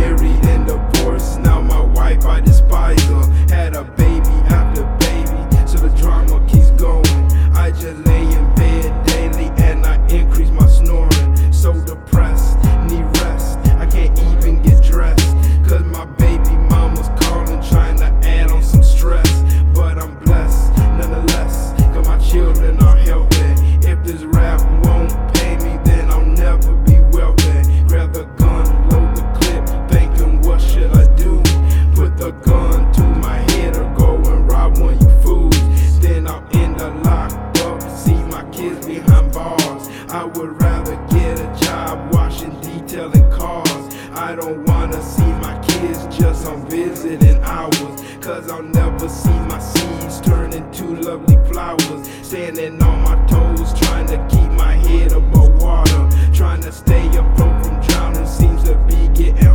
married and divorced, now my wife I despise her. Had a baby after baby, so the drama keeps going. I just lay in bed daily and I increase my snoring. So depressed, need rest, I can't even get dressed, cause my baby mama's calling, trying to add on some stress. But I'm blessed nonetheless, cause my children are healthy. If this rap won't pay me, then I'll never be wealthy. Grab the gun, load the clip, thinking what should I do? Put the gun to my head or go and rob one, you fools. Then I'll end up locked up, see my kids behind bars. I would rather get a job washing, detailing cars. I don't wanna see my kids just on visiting hours, cause I'll never see my seeds turn into lovely flowers. Standing on my toes, trying to keep my head above water, trying to stay afloat from drowning, seems to be getting